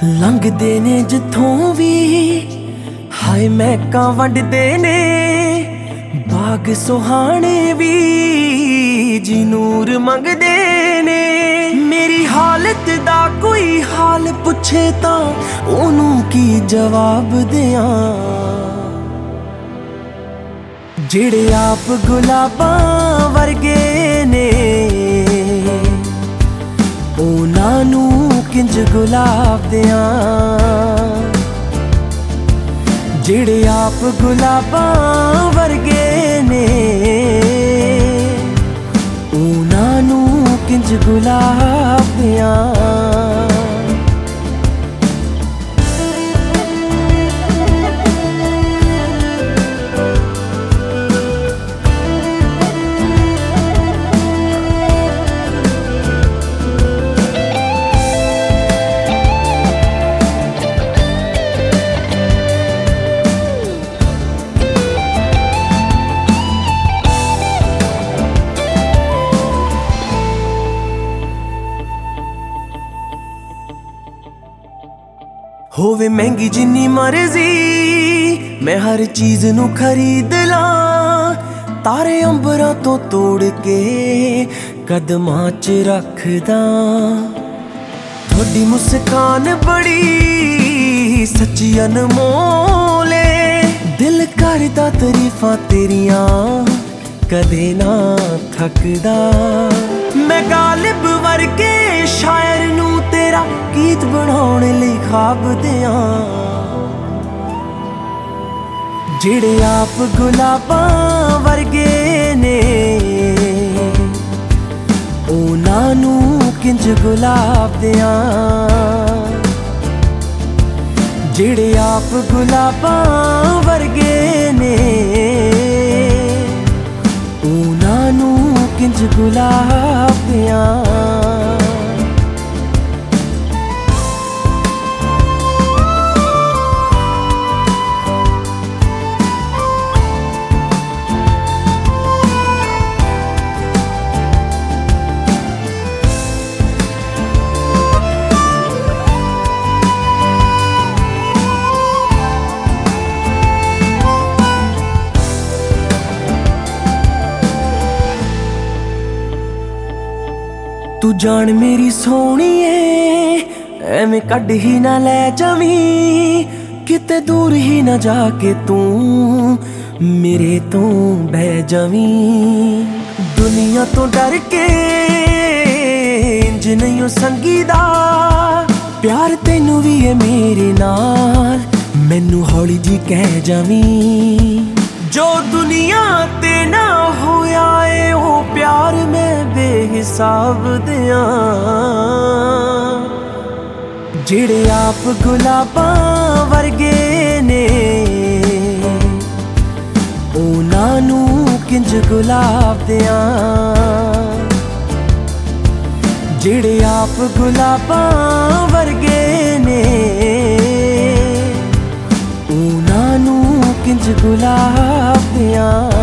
ਲੰਘਦੇ ਨੇ ਜਿੱਥੋਂ ਵੀ ਹਾਏ ਮਹਿਕਾਂ ਵੰਡਦੇ ਨੇ ਬਾਗ ਸੁਹਾਣੇ ਵੀ ਜੀ ਨੂਰ ਮੰਗਦੇ ਨੇ। ਮੇਰੀ ਹਾਲਤ ਦਾ ਕੋਈ ਹਾਲ ਪੁੱਛੇ ਤਾਂ ਉਹਨੂੰ ਕੀ ਜਵਾਬ ਦਿਆਂ। ਜਿਹੜੇ ਆਪ ਗੁਲਾਬਾਂ ਵਰਗੇ ਨੇ ਉਹਨਾਂ ਨੂੰ ਕਿੰਜ ਗੁਲਾਬ ਦਿਆਂ। ਜਿਹੜੇ ਆਪ ਗੁਲਾਬਾਂ ਵਰਗੇ ਨੇ ਉਹਨਾਂ ਨੂੰ ਕਿੰਜ ਗੁਲਾਬ ਦਿਆਂ। ਹੋਵੇ ਮਹਿੰਗੀ ਜਿੰਨੀ ਮਰਜ਼ੀ ਮੈਂ ਹਰ ਚੀਜ਼ ਨੂੰ ਖਰੀਦ ਲਾਂ। ਤਾਰੇ ਅੰਬਰਾਂ ਤੋਂ ਤੋੜ ਕੇ ਕਦਮਾਂ 'ਚ ਰੱਖਦਾ। ਤੁਹਾਡੀ ਮੁਸਕਾਨ ਬੜੀ ਸੱਚੀ ਅਨਮੋਲ ਏ। ਦਿਲ ਕਰਦਾ ਤਾਰੀਫਾਂ ਤੇਰੀਆਂ ਕਦੇ ਨਾ ਥੱਕਦਾ। ਮੈਂ ਗਾਲਿਬ ਵਰਗੇ ਸ਼ਾਇਰ ਨੂੰ ਤੇਰਾ ਗੀਤ ਬਣਾਉਣ ਲਈ ਖਾਬ ਦਿਆਂ। ਜਿਹੜੇ ਆਪ ਗੁਲਾਬਾਂ ਵਰਗੇ ਨੇ ਉਹਨਾਂ ਨੂੰ ਕਿੰਜ ਗੁਲਾਬ ਦਿਆਂ। ਜਿਹੜੇ ਆਪ ਗੁਲਾਬਾਂ ਵਰਗੇ ਨੇ ਉਹਨਾਂ ਨੂੰ ਕਿੰਜ ਗੁਲਾਬ ਦਿਆਂ। ਤੂੰ ਜਾਣ ਮੇਰੀ ਸੋਹਣੀਏ ਐਵੇਂ ਕੱਢ ਹੀ ਨਾ ਲੈ ਜਾਵੀਂ। ਕਿਤੇ ਦੂਰ ਹੀ ਨਾ ਜਾ ਕੇ ਤੂੰ ਮੇਰੇ ਤੋਂ ਬਹਿ ਜਾਵੀਂ। ਦੁਨੀਆ ਤੋਂ ਡਰ ਕੇ ਇੰਜ ਨਹੀਂ ਓ ਸੰਗੀਦਾ। ਪਿਆਰ ਤੈਨੂੰ ਵੀ ਏ ਮੇਰੇ ਨਾਲ ਮੈਨੂੰ ਹੌਲੀ ਜੀ ਕਹਿ ਜਾਵੀਂ। ਜੋ ਦੁਨੀਆ ਤੇ ਨਾ ਹੋਇਆ ਏ ਉਹ ਪਿਆਰ ਮੈਂ ਬੇਹਿਸਾਬ ਦਿਆਂ। ਜਿਹੜੇ ਆਪ ਗੁਲਾਬਾਂ ਵਰਗੇ ਨੇ ਉਹਨਾਂ ਨੂੰ ਕਿੰਜ ਗੁਲਾਬ ਦਿਆਂ। ਜਿਹੜੇ ਆਪ ਗੁਲਾਬਾਂ ਵਰਗੇ ਨੇ ਉਹਨਾਂ ਨੂੰ ਕਿੰਜ ਗੁਲਾਬ ਦਿਆਂ।